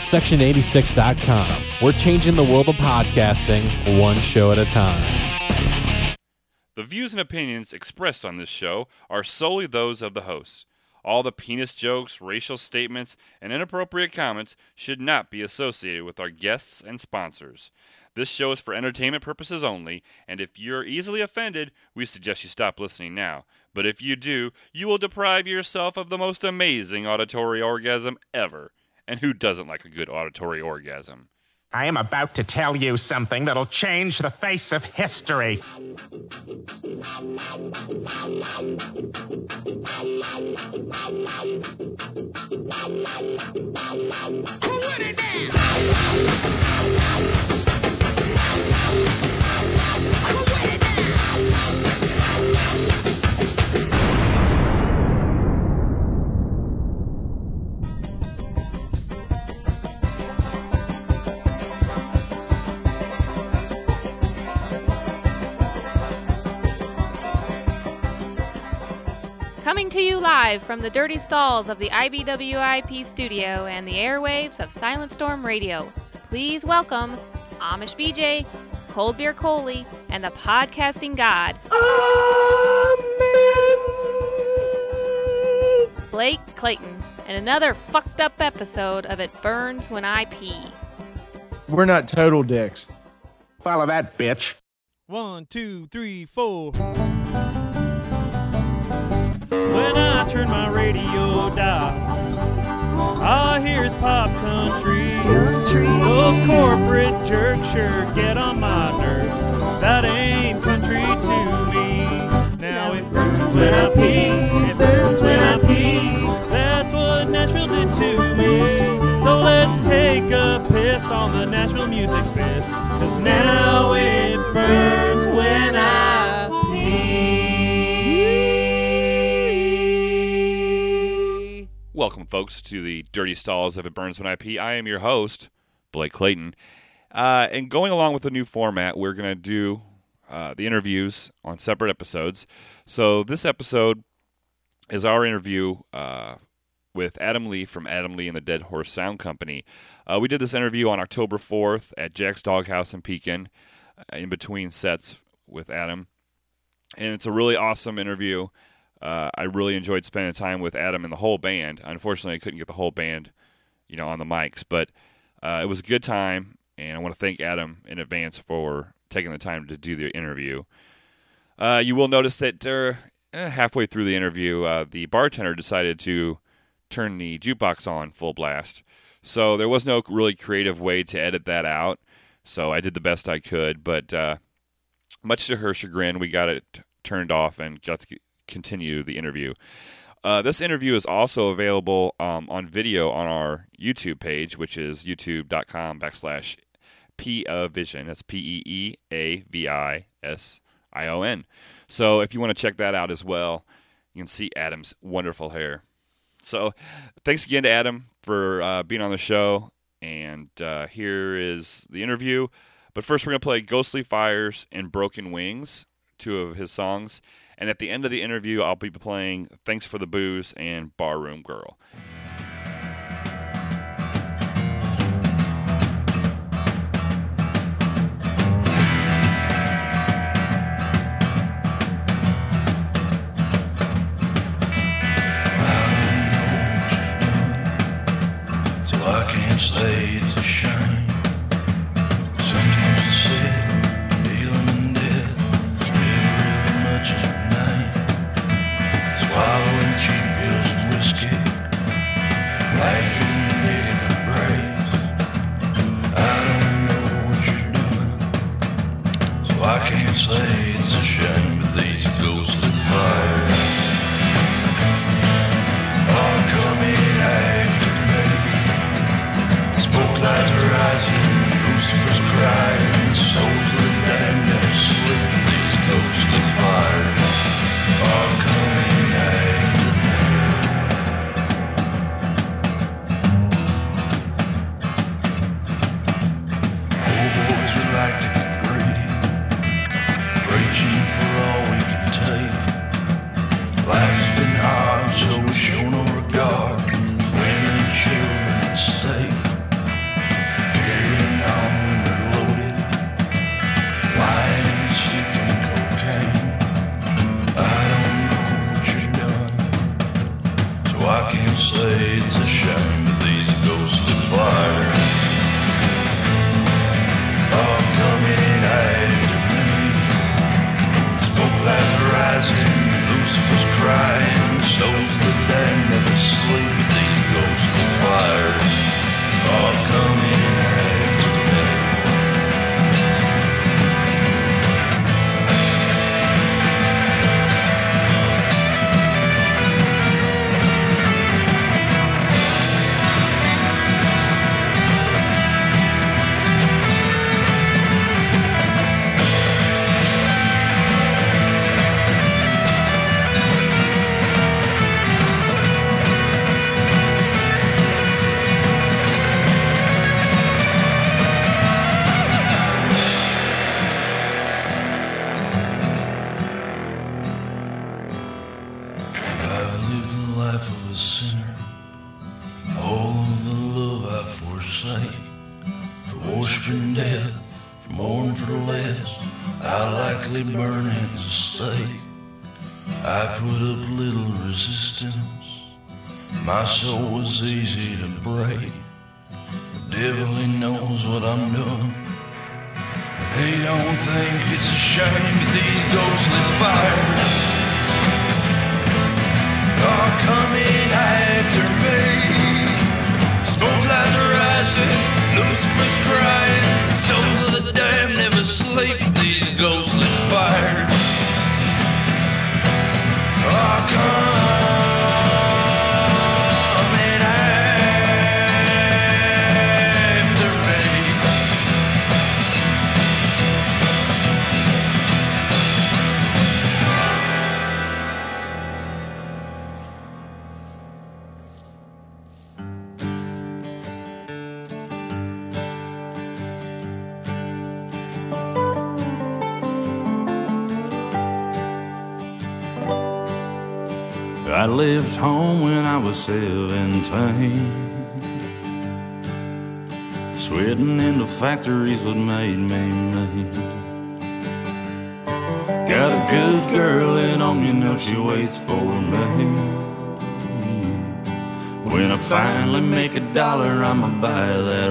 Section86.com. We're changing the world of podcasting one show at a time. The views and opinions expressed on this show are solely those of the hosts. All the penis jokes, racial statements, and inappropriate comments should not be associated with our guests and sponsors. This show is for entertainment purposes only, and if you're easily offended, we suggest you stop listening now. But if you do, you will deprive yourself of the most amazing auditory orgasm ever. And who doesn't like a good auditory orgasm? I am about to tell you something that'll change the face of history. Put it down! Coming to you live from the dirty stalls of the IBWIP studio and the airwaves of Silent Storm Radio. Please welcome Amish BJ, Cold Beer Coley, and the podcasting god, Amen, Blake Clayton, and another fucked up episode of It Burns When I Pee. We're not total dicks. Follow that, bitch. 1, 2, 3, 4. When I turn my radio dial, all I hear is pop country. Those corporate jerks sure get on my nerves. That ain't country to me. Now it burns when I pee. It burns when I pee. That's what Nashville did to me. So let's take a piss on the Nashville Music Fest. 'Cause now it burns when I pee. Welcome, folks, to the Dirty Stalls of It Burns When I Pee. I am your host, Blake Clayton. And going along with the new format, we're going to do the interviews on separate episodes. So this episode is our interview with Adam Lee from Adam Lee and the Dead Horse Sound Company. We did this interview on October 4th at Jack's Doghouse in Pekin, in between sets with Adam. And it's a really awesome interview. I really enjoyed spending time with Adam and the whole band. Unfortunately, I couldn't get the whole band, on the mics, but it was a good time, and I want to thank Adam in advance for taking the time to do the interview. You will notice that halfway through the interview, the bartender decided to turn the jukebox on full blast. So there was no really creative way to edit that out, so I did the best I could, but much to her chagrin, we got it turned off and got to continue the interview. This interview is also available on video on our YouTube page, which is youtube.com/Peavision. That's PeeAvision. So if you want to check that out as well, you can see Adam's wonderful hair. So thanks again to Adam for being on the show, and here is the interview. But first we're going to play Ghostly Fires and Broken Wings, two of his songs. And at the end of the interview, I'll be playing Thanks for the Booze and Barroom Girl. So I can't say it's a shame. Sometimes it's sad, dealing in death. It's never really much as a name. Swallowing cheap pills and whiskey, laughing and digging the grave. I don't know what you're doing, so I can't say it's a shame. But these ghostly fires are coming after me. Smoke lights are rising, Lucifer's crying, souls that damned never sleep. These ghostly fires are coming after me. Poor boys, we like to get greedy, reaching for all we can take. Life has been hard, so we show no regard. Women and children at stake. searching death for more and for less. I likely burn at the stake. I put up little resistance. My soul was easy to break. The devil, he knows what I'm doing. He don't think it's a shame that these ghostly fires are coming after me. Smoke clouds are rising, Lucifer's crying. Souls of the damned never sleep. These ghostly fires are coming after me. I left home when I was 17, sweating in the factories what made me me. Got a good girl at home, you know she waits for me. When I finally make $1, I'ma buy that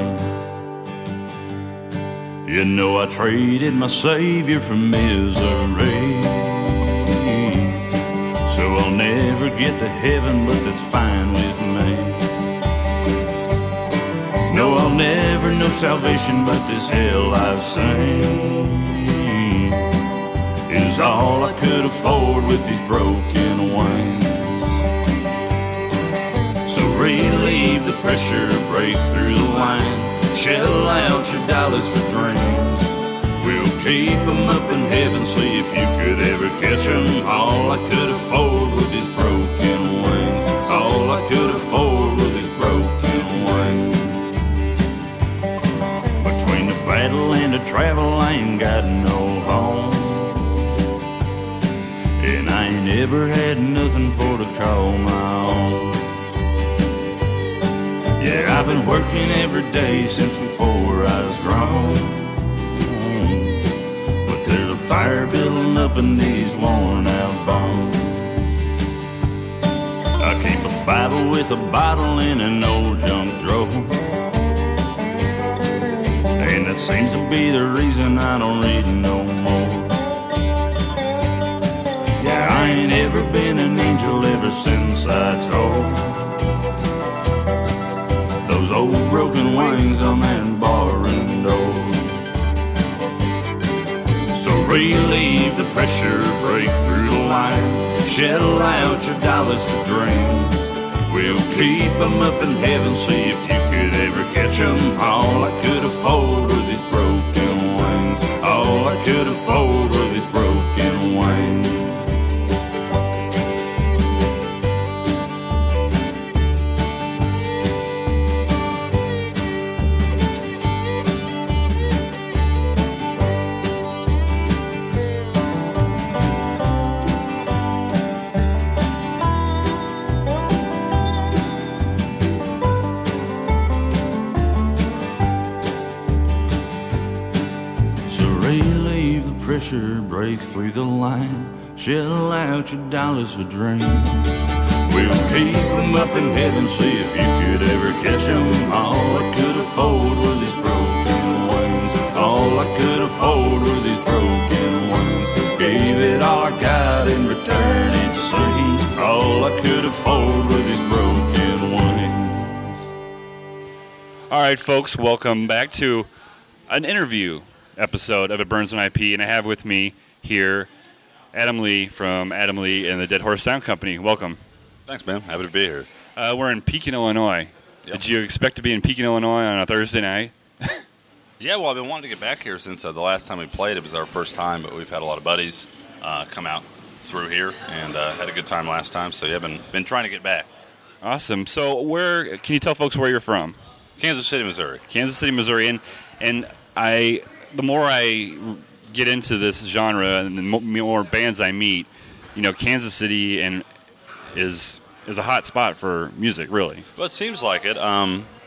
ring. You know I traded my savior for misery. So I'll never get to heaven, but that's fine with me. No, I'll never know salvation, but this hell I've seen is all I could afford with these broken wings. So relieve the pressure, break through the line, shell out your dollars for dreams. We'll keep them up in heaven, see if you could ever catch them. All I could afford with these broken wings. All I could afford with these broken wings. Between the battle and the travel, I ain't got no home. And I ain't ever had nothing for to call my own. Yeah, I've been working every day since before I was grown. There's a fire building up in these worn out bones. I keep a Bible with a bottle in an old junk drawer, and that seems to be the reason I don't read no more. Yeah, I ain't ever been an angel ever since I tore those old broken wings on that barroom door. So relieve the pressure, break through the line, shell out your dollars for dreams. We'll keep them up in heaven, see if you could ever catch them. All I could afford were these broken wings. All I could afford were these broken wings. Break through the line, shell out your dollars for dreams. We'll keep them up in heaven, see if you could ever catch them. All I could afford were these broken wings. All I could afford were these broken wings. Gave it all I got in return, it seems. All I could afford were these broken wings. All right, folks, welcome back to an interview episode of It Burns When IP, and I have with me here Adam Lee from Adam Lee and the Dead Horse Sound Company. Welcome. Thanks, man. Happy to be here. We're in Pekin, Illinois. Yep. Did you expect to be in Pekin, Illinois on a Thursday night? Yeah, well, I've been wanting to get back here since the last time we played. It was our first time, but we've had a lot of buddies come out through here and had a good time last time. So, yeah, been trying to get back. Awesome. So, where can you tell folks where you're from? Kansas City, Missouri. Kansas City, Missouri. And the more I get into this genre and the more bands I meet, you know, Kansas City is a hot spot for music, really. Well, it seems like it.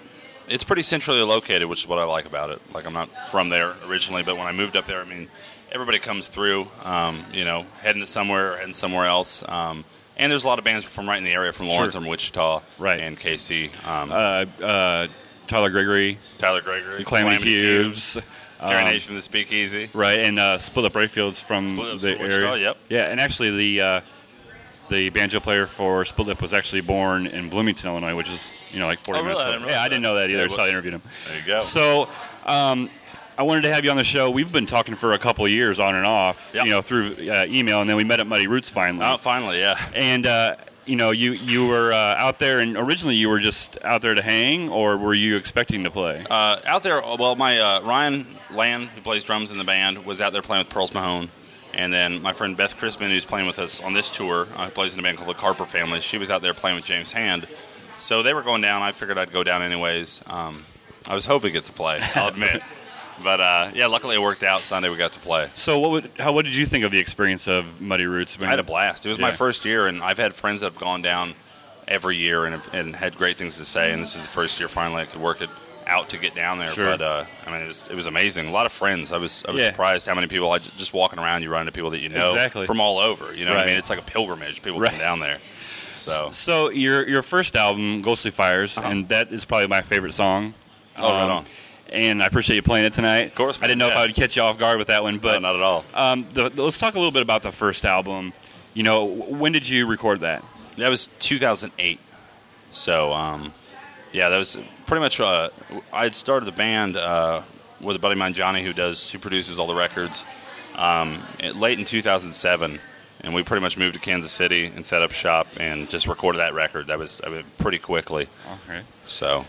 It's pretty centrally located, which is what I like about it. Like, I'm not from there originally, but when I moved up there, I mean, everybody comes through, heading to somewhere, heading somewhere else. And there's a lot of bands from right in the area, from Lawrence and Wichita, right, and KC. Tyler Gregory, Calamity Cubes, Carrie Um, Nation from the Speakeasy. right, and Split Up Rayfield's from Split Up's the from Wichita, area. yep. Yeah, and actually the banjo player for Split Lip was actually born in Bloomington, Illinois, which is 40 Oh, minutes really? away. I didn't know that either. Yeah, That's how I interviewed him. There you go. So, I wanted to have you on the show. We've been talking for a couple of years on and off, Yep. through email, and then we met at Muddy Roots finally. Oh, finally, yeah. And you were out there, and originally you were just out there to hang, or were you expecting to play? Out there, well, my Ryan Land, who plays drums in the band, was out there playing with Pearls Mahone. And then my friend Beth Crispin, who's playing with us on this tour, who plays in a band called the Carper Family, she was out there playing with James Hand. So they were going down. I figured I'd go down anyways. I was hoping to get to play, I'll admit. But, luckily it worked out. Sunday we got to play. So what did you think of the experience of Muddy Roots? I had a blast. It was my first year, and I've had friends that have gone down every year and had great things to say, and this is the first year finally I could work it out to get down there. Sure. But it was amazing. A lot of friends. I was surprised how many people. Just walking around, you run into people that you know Exactly. from all over. You know what I Right. mean? It's like a pilgrimage. People Right. come down there. So your first album, Ghostly Fires, and that is probably my favorite song. right on. And I appreciate you playing it tonight. Of course, I didn't know if yeah. I would catch you off guard with that one, but No, not at all. Let's talk a little bit about the first album. When did you record that? That was 2008. So that was pretty much. I had started the band with a buddy of mine, Johnny, who produces all the records. Late in 2007, and we pretty much moved to Kansas City and set up shop and just recorded that record. That was pretty quickly. Okay. So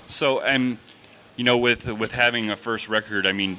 with having a first record, I mean,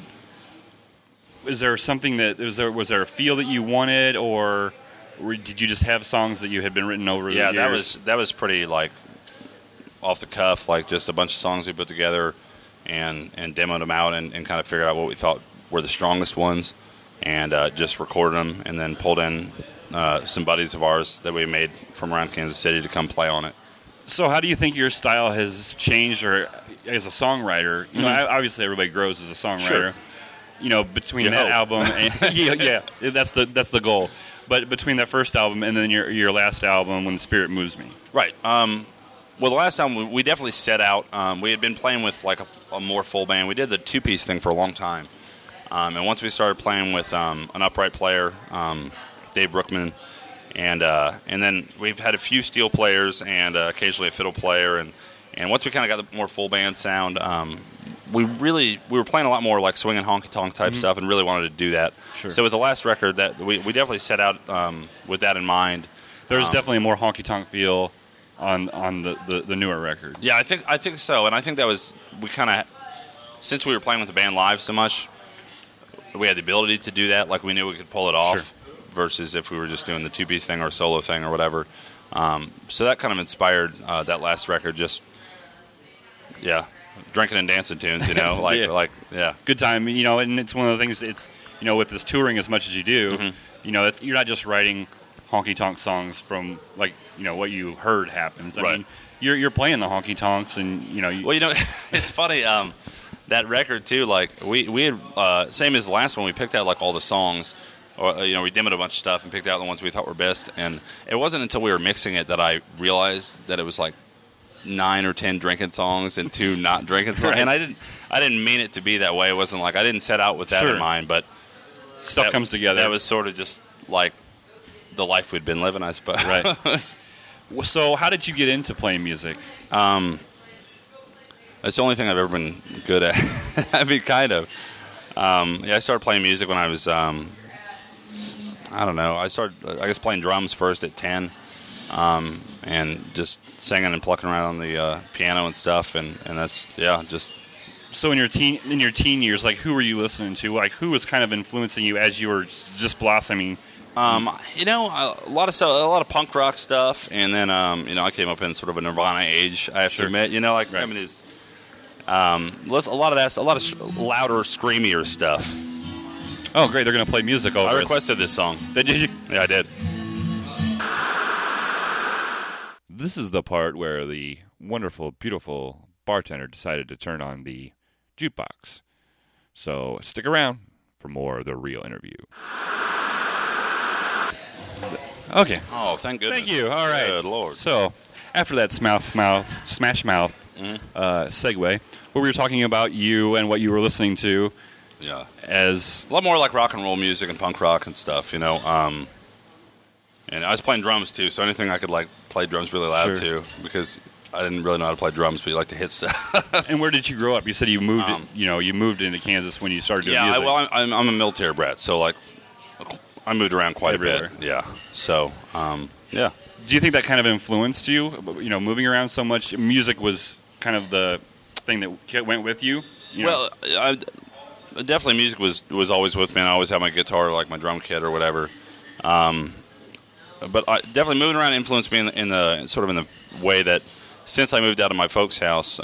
is there something was there a feel that you wanted, or did you just have songs that you had been written over the years? Yeah, that was pretty like off the cuff, like just a bunch of songs we put together and demoed them out and kind of figured out what we thought were the strongest ones and just recorded them and then pulled in some buddies of ours that we made from around Kansas City to come play on it. So how do you think your style has changed, or as a songwriter? Obviously everybody grows as a songwriter. Sure. Between You that hope. album, and that's the goal. But between that first album and then your last album, When the Spirit Moves Me, Right. Well, the last album we definitely set out. We had been playing with like a more full band. We did the two-piece thing for a long time, and once we started playing with an upright player, Dave Brookman. And then we've had a few steel players and occasionally a fiddle player. And once we kind of got the more full band sound, we were playing a lot more like swing and honky tonk type stuff, and really wanted to do that. Sure. So with the last record, that we definitely set out with that in mind. there's definitely a more honky tonk feel on the newer record. Yeah, I think so, and I think that was we kind of since we were playing with the band live so much, we had the ability to do that. Like we knew we could pull it off. Sure. Versus if we were just doing the two-piece thing or solo thing or whatever. So that kind of inspired that last record. Just drinking and dancing tunes, Yeah. Good time, and it's one of the things. It's with this touring as much as you do, you're not just writing honky tonk songs from what you heard happens. I Right. mean, you're playing the honky tonks, and Well, it's funny. That record too. Like we had same as the last one. We picked out like all the songs. Or, we demoed a bunch of stuff and picked out the ones we thought were best. And it wasn't until we were mixing it that I realized that it was like 9 or 10 drinking songs and 2 not drinking songs. Right. And I didn't mean it to be that way. It wasn't like I didn't set out with that Sure. in mind. But stuff comes together. That was sort of just like the life we'd been living, I suppose. Right. So how did you get into playing music? That's the only thing I've ever been good at. I mean, kind of. I started playing music when I was, I don't know. I started, I guess, playing drums first at 10, and just singing and plucking around on the piano and stuff. And that's, just. So in your teen years, like, who were you listening to? Like, who was kind of influencing you as you were just blossoming? A lot of stuff, a lot of punk rock stuff, and then I came up in sort of a Nirvana age. I have Sure. to admit, Right. I mean, it's a lot of that, a lot of louder, screamier stuff. Oh, great! They're going to play music over. I us. requested this song. Did you? Yeah, I did. This is the part where the wonderful, beautiful bartender decided to turn on the jukebox. So stick around for more of the real interview. Okay. Oh, thank goodness. Thank you. All right. Good Lord. So after that smash mouth segue, where we were talking about you and what you were listening to, Yeah. as A lot more like rock and roll music and punk rock and stuff, you know. And I was playing drums too, so anything I could like play drums really loud Sure. too, because I didn't really know how to play drums, but you like to hit stuff. And where did you grow up? You said you moved. You moved into Kansas when you started doing Yeah, music. I'm a military brat, so like I moved around quite Everywhere. a bit. Yeah. So yeah. Do you think that kind of influenced you? You know, moving around so much. Music was kind of the thing that went with you. You know? Well, definitely music was always with me, and I always had my guitar, like my drum kit or whatever. But definitely moving around influenced me in the way that since I moved out of my folks' house,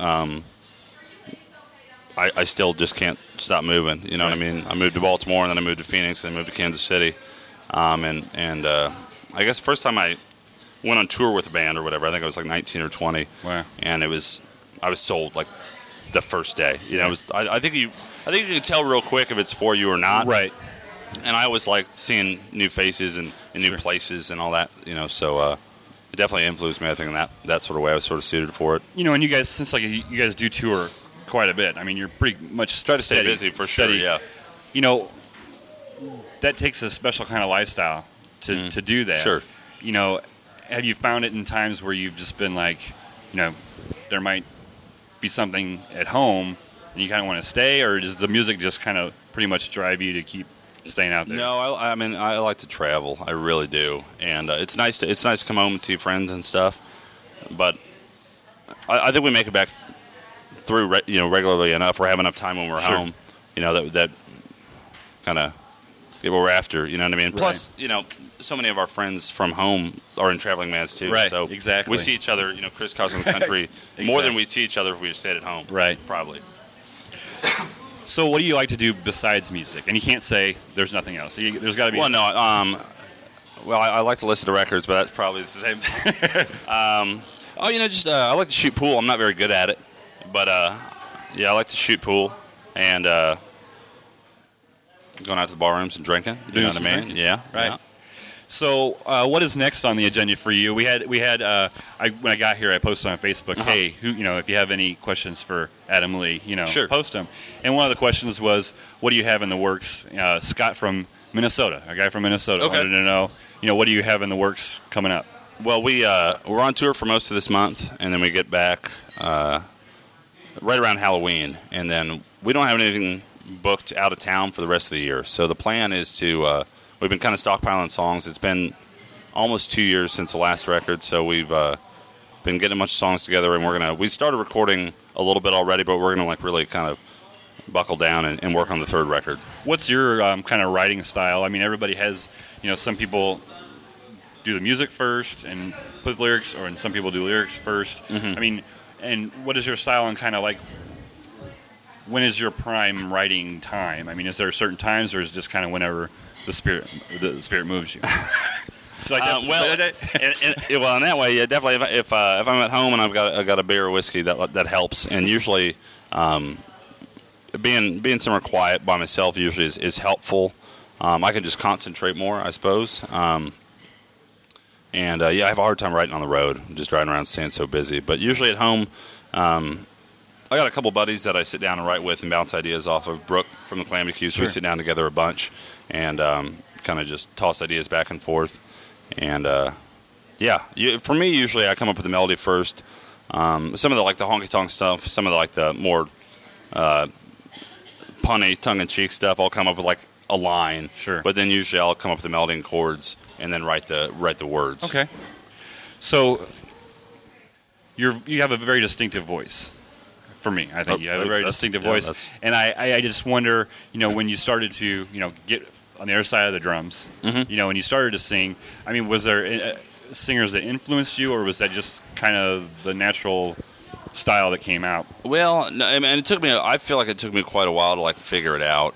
I still just can't stop moving. You know what I mean? I moved to Baltimore, and then I moved to Phoenix, and then I moved to Kansas City. And I guess the first time I went on tour with a band or whatever, I think I was like 19 or 20. Wow. And I was sold like the first day. You know, I think you can tell real quick if it's for you or not. Right. And I always like seeing new faces and new places and all that, you know, so it definitely influenced me, I think, in that sort of way. I was sort of suited for it. You know, and you guys, since like you guys do tour quite a bit, I mean, you're pretty much Try to stay busy for sure, yeah. You know, that takes a special kind of lifestyle to do that. Sure. You know, have you found it in times where you've just been like, you know, there might be something at home and you kind of want to stay, or does the music just kind of pretty much drive you to keep staying out there? No, I mean, I like to travel. I really do, and it's nice to come home and see friends and stuff. But I think we make it back through, regularly enough. We have enough time when we're home, you know, that kind of get what we're after. You know what I mean? Right. Plus, you know, so many of our friends from home are in traveling bands too. Right, So exactly. we see each other, you know, crisscrossing the country more than we see each other if we just stayed at home. Right. Probably. So what do you like to do besides music? And you can't say there's nothing else. There's got to be. Well, no. I like to listen to records, but that probably is the same thing. I like to shoot pool. I'm not very good at it, but I like to shoot pool and going out to the bar rooms and drinking. You know what I mean? Drinking. Yeah. Right. Yeah. So, what is next on the agenda for you? We had. When I got here, I posted on Facebook, hey, if you have any questions for Adam Lee, Sure. post them. And one of the questions was, what do you have in the works? Scott from Minnesota, a guy from Minnesota, Okay. wanted to know, what do you have in the works coming up? Well, we're on tour for most of this month, and then we get back right around Halloween, and then we don't have anything booked out of town for the rest of the year. So the plan is to we've been kind of stockpiling songs. It's been almost 2 years since the last record, so we've been getting a bunch of songs together, and we started recording a little bit already, but we're gonna really kind of buckle down and work on the third record. What's your kind of writing style? I mean, everybody has, some people do the music first and put the lyrics, and some people do lyrics first. Mm-hmm. I mean, and what is your style and kind of like, when is your prime writing time? I mean, is there certain times, or is it just kind of whenever the spirit moves you? It's like in that way, yeah, definitely. If I'm at home and I've got a beer or whiskey, that helps. And usually, being somewhere quiet by myself usually is helpful. I can just concentrate more, I suppose. I have a hard time writing on the road, just driving around staying so busy. But usually at home, I got a couple buddies that I sit down and write with and bounce ideas off of. Brooke from the Calamity Q, so we sit down together a bunch and kind of just toss ideas back and forth. And for me, usually I come up with the melody first. Some of the honky-tonk stuff, some of the more punny, tongue-in-cheek stuff, I'll come up with a line. Sure. But then usually I'll come up with the melody and chords and then write the words. Okay. So you have a very distinctive voice. For me, I think you have a very distinctive voice, and I just wonder, when you started to, get on the other side of the drums, Mm-hmm. when you started to sing. I mean, was there singers that influenced you, or was that just kind of the natural style that came out? Well, no, I mean, I feel like it took me quite a while to figure it out.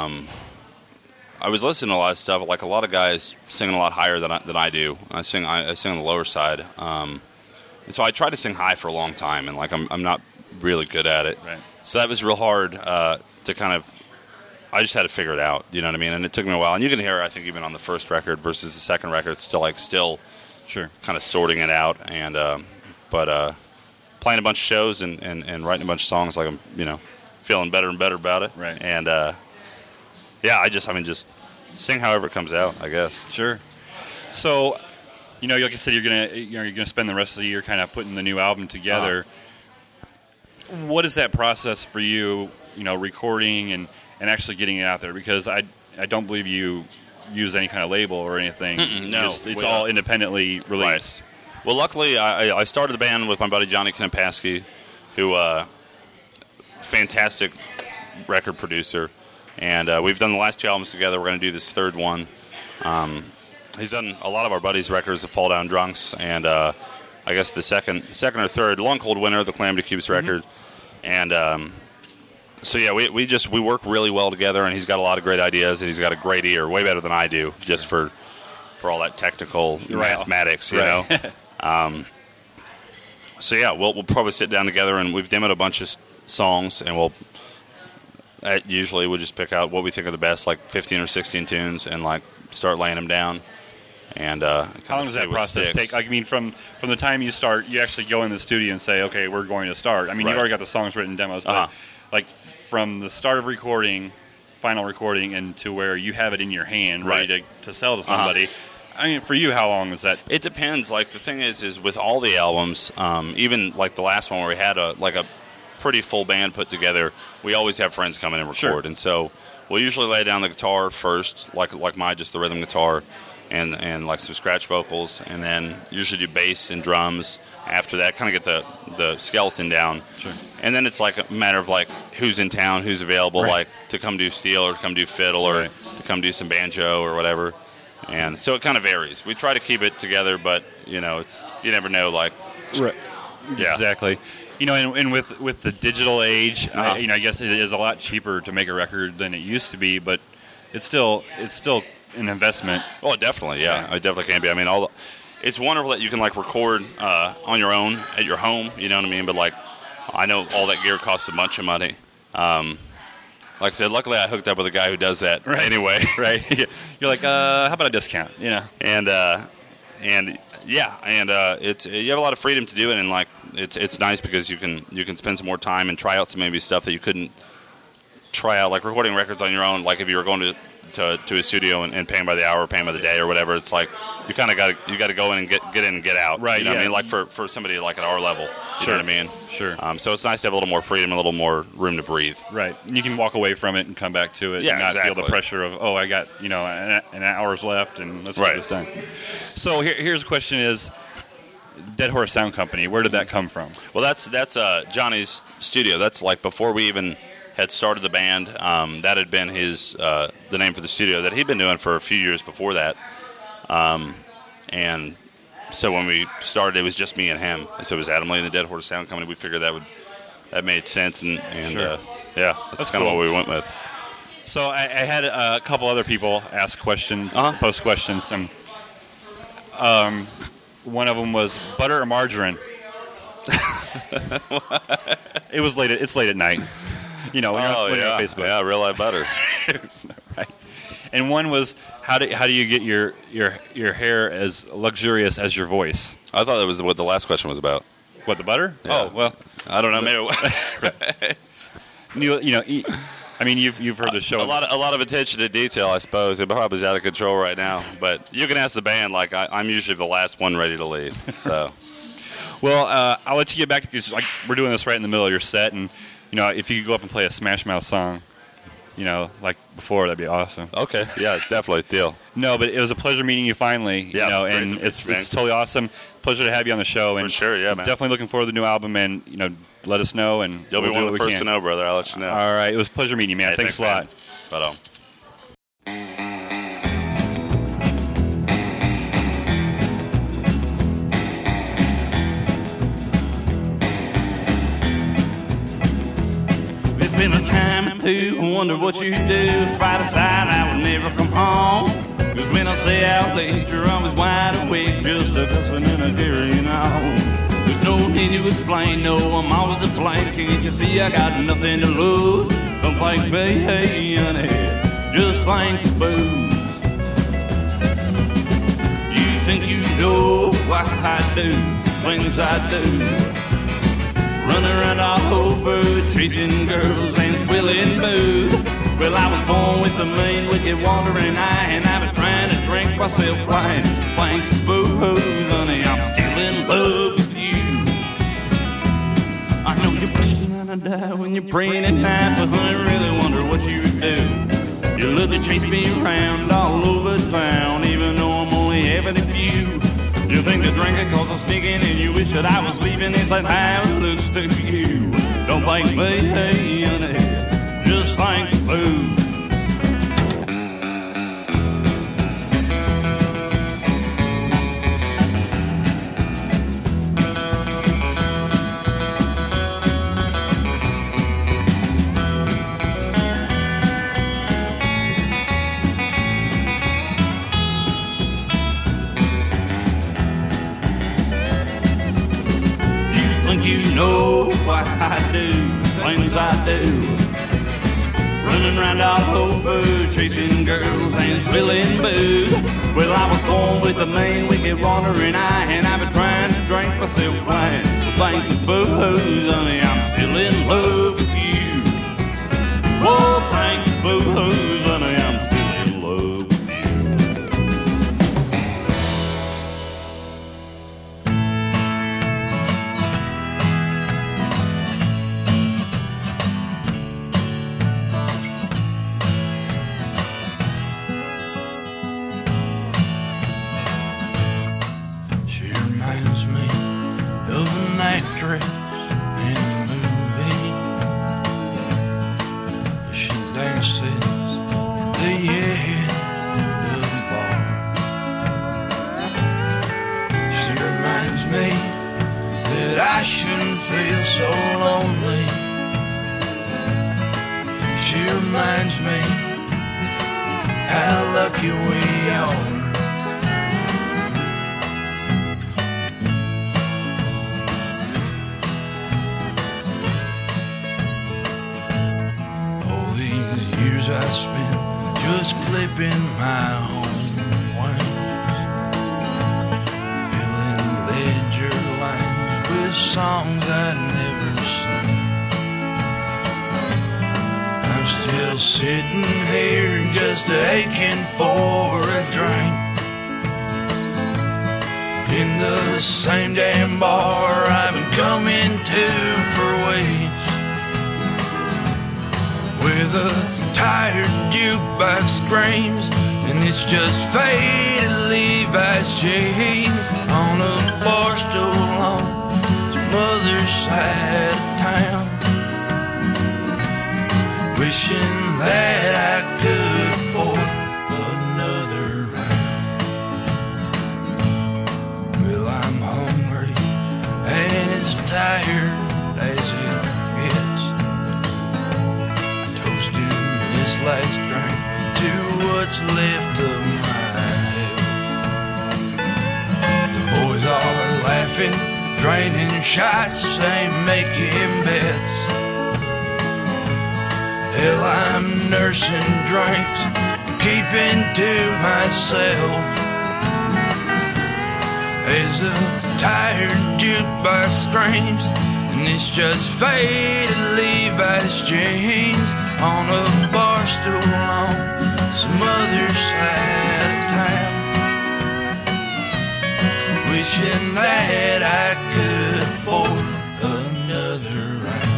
I was listening to a lot of stuff, a lot of guys singing a lot higher than I do. I sing on the lower side, and so I tried to sing high for a long time, and I'm not really good at it. Right. So that was real hard to kind of. I just had to figure it out. You know what I mean? And it took me a while. And you can hear, I think, even on the first record versus the second record, it's still Sure. kind of sorting it out. And but playing a bunch of shows and writing a bunch of songs, like I'm, feeling better and better about it. Right. And just sing however it comes out, I guess. Sure. So, like I said, you're gonna spend the rest of the year kind of putting the new album together. What is that process for you? Recording and actually getting it out there, because I don't believe you use any kind of label or anything. No, it's all independently released. Right. Well, luckily, I started the band with my buddy Johnny Kanapaski, who fantastic record producer, and we've done the last 2 albums together. We're going to do this third one. He's done a lot of our buddies' records, the Fall Down Drunks, and I guess the second or third, Long Cold Winter, the Calamity Cubes record, and. So yeah, we work really well together, and he's got a lot of great ideas, and he's got a great ear, way better than I do, just for all that technical mathematics, you know. So yeah, we'll probably sit down together, and we've demoed a bunch of songs, and we'll just pick out what we think are the best, like 15 or 16 tunes, and like start laying them down. And how long does that process take? I mean, from the time you start, you actually go in the studio and say, okay, we're going to start. I mean, you've already got the songs written, demos, but like from the start of recording, final recording, and to where you have it in your hand, ready to sell to somebody. I mean, for you, how long is that? It depends. Like, the thing is with all the albums, even like the last one where we had a pretty full band put together, we always have friends come in and record. Sure. And so we'll usually lay down the guitar first, like just the rhythm guitar, and like some scratch vocals, and then usually do bass and drums. After that, kind of get the skeleton down. Sure. And then it's like a matter of like who's in town, who's available, like to come do steel or to come do fiddle or to come do some banjo or whatever. And so it kind of varies. We try to keep it together, but you never know. Like, right. Yeah. Exactly. And with the digital age, I guess it is a lot cheaper to make a record than it used to be, but it's still an investment. Oh, definitely. Yeah, it definitely can be. I mean, it's wonderful that you can like record on your own at your home. You know what I mean? But like, I know all that gear costs a bunch of money. Like I said, luckily I hooked up with a guy who does that anyway. Right. You're like, how about a discount? And it's you have a lot of freedom to do it, and like it's nice because you can spend some more time and try out some maybe stuff that you couldn't try out, like recording records on your own. Like if you were going to a studio and paying by the hour, or paying by the day, or whatever, it's like you kind of got to go in and get in and get out. Right. You know what I mean? Like for somebody like at our level. You know what I mean? Sure. So it's nice to have a little more freedom, a little more room to breathe. Right. And you can walk away from it and come back to it and not feel the pressure of, I got, an hour's left and let's get this done. So here's the question is, Dead Horse Sound Company, where did that come from? Well, that's Johnny's studio. That's like before we even had started the band. That had been his the name for the studio that he'd been doing for a few years before that. And so when we started, it was just me and him. So it was Adam Lee and the Dead Horse Sound Company. We figured that made sense, and sure. That's kind of what we went with. So I had a couple other people ask questions, post questions, and one of them was butter or margarine. It's late at night. When you're on Facebook. Yeah, real life butter. Right. And one was how do you get your hair as luxurious as your voice? I thought that was what the last question was about. What, the butter? Yeah. Oh, well, I don't know. Maybe. I mean, you've heard the show. A lot of attention to detail, I suppose. It probably is out of control right now. But you can ask the band. Like I'm usually the last one ready to leave. So, well, I'll let you get back to because like we're doing this right in the middle of your set, and if you could go up and play a Smash Mouth song, like before, that'd be awesome. Okay, yeah, definitely, deal. No, but it was a pleasure meeting you finally. And it's totally awesome. Pleasure to have you on the show. And for sure, yeah, man. Definitely looking forward to the new album, and let us know, and you'll be one of the first to know, brother. I'll let you know. All right, it was a pleasure meeting you, man. Hey, thanks a lot. But been a time or two, I wonder what you do. Fight aside, I would never come home. Cause when I stay out late, you're always wide awake, just a cussing and a carrying on. Just no need to explain, no, I'm always to blame. Can't you see I got nothing to lose? Don't thank me, hey, honey, just thank the booze. You think you know what I do, things I do. Running around all over, chasing girls and swilling booze. Well, I was born with a mean, wicked, wandering eye, and I've been trying to drink myself blind. Thank the booze, honey, I'm still in love with you. I know you're wishing I'd die when you're praying at night, but honey, really wonder what you would do. You love to chase me around all over town, even though I'm only having a few. You think the drinking cause I'm sneaking, and you wish that I was leaving. It's like how it looks to you. Don't thank me, hey, honey, just thank the booze. You know what I do, things I do. Running around all over, chasing girls and spilling booze. Well, I was born with a mean, wicked, wandering eye, and I've been trying to drink myself blind. So thank the booze, honey, I'm still in love with you. Oh, thank the booze, honey, I'm still in love with you. Just faded Levi's jeans on a bar stool on some other side of town, wishing that I could afford another round. Well, I'm hungry and as tired as it gets, toasting this last drink to what's left of my health. The boys are laughing, draining shots, ain't making bets. Hell, I'm nursing drinks, keeping to myself. As the tired jukebox screams, and it's just faded Levi's jeans on a bar stool on some other side of town, wishing that I could afford another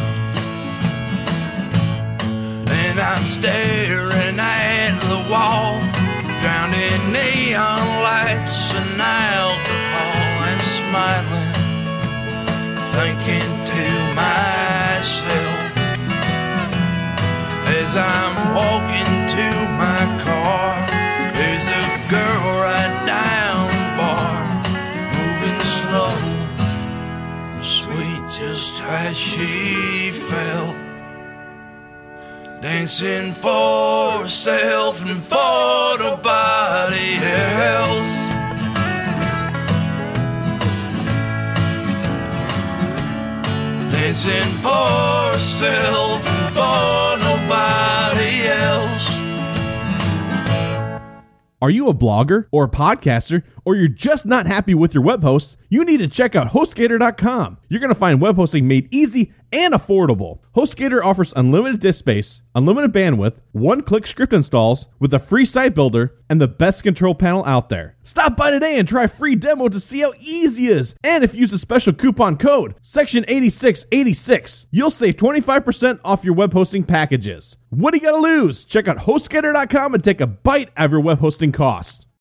round. And I'm staring at the wall, drowning neon lights and alcohol, and smiling, thinking to myself as I'm walking to my car. There's a girl right down the bar, moving slow, sweet just as she felt, dancing for herself and for nobody else. dancing for herself and for nobody else. Are you a blogger or a podcaster, or you're just not happy with your web hosts? You need to check out HostGator.com. You're going to find web hosting made easy and affordable. HostGator offers unlimited disk space, unlimited bandwidth, one-click script installs with a free site builder, and the best control panel out there. Stop by today and try a free demo to see how easy it is. And if you use a special coupon code, Section 8686, you'll save 25% off your web hosting packages. What do you got to lose? Check out HostGator.com and take a bite out of your web hosting costs.